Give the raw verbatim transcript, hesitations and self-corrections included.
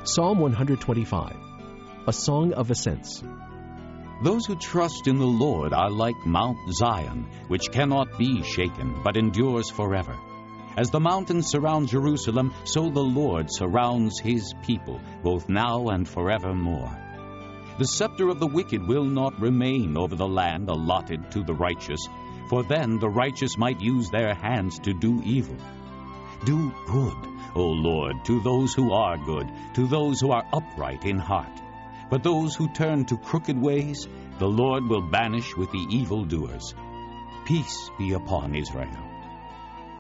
Psalm one twenty-five, a song of ascents. Those who trust in the Lord are like Mount Zion, which cannot be shaken, but endures forever. As the mountains surround Jerusalem, so the Lord surrounds his people, both now and forevermore. The scepter of the wicked will not remain over the land allotted to the righteous, for then the righteous might use their hands to do evil. Do good, O Lord, to those who are good, to those who are upright in heart. But those who turn to crooked ways, the Lord will banish with the evildoers. Peace be upon Israel.